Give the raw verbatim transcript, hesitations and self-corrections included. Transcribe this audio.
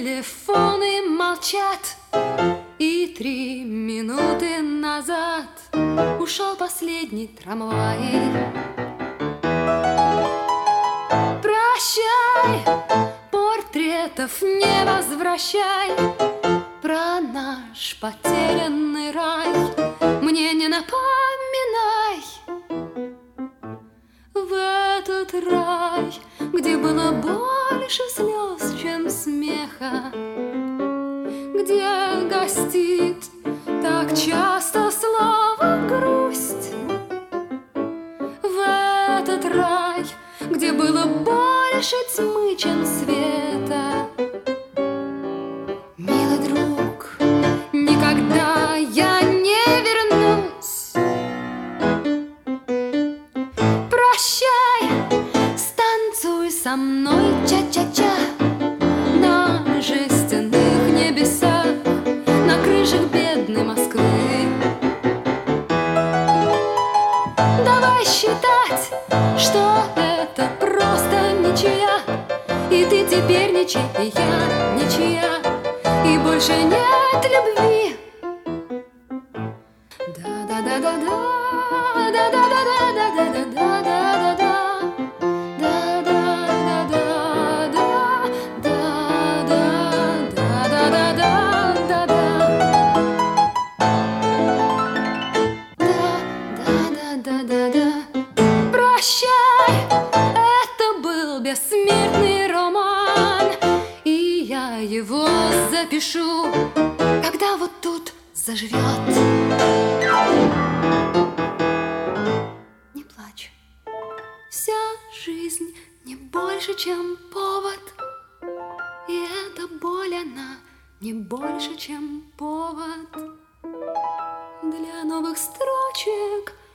телефоны молчат, и три минуты назад ушел последний трамвай. Прощай, портретов не возвращай, про наш потерянный рай мне не напоминай. В этот рай, где было больше слез, чем смеха, где гостит так часто слово грусть. В этот рай, где было больше тьмы, чем света, милый друг, никогда я не вернусь. Прощай, станцуй со мной ча-ча-ча на жестяных небесах, на крышах бедной Москвы. Давай считать, что это просто ничья, и ты теперь ничья, и я ничья, и больше нет любви. Да-да-да-да-да, да-да-да-да-да-да-да-да-да. Прощай, это был бессмертный роман, и я его запишу, когда вот тут заживет. Не плачь, вся жизнь не больше, чем повод, и эта боль, она не больше, чем повод для новых строчек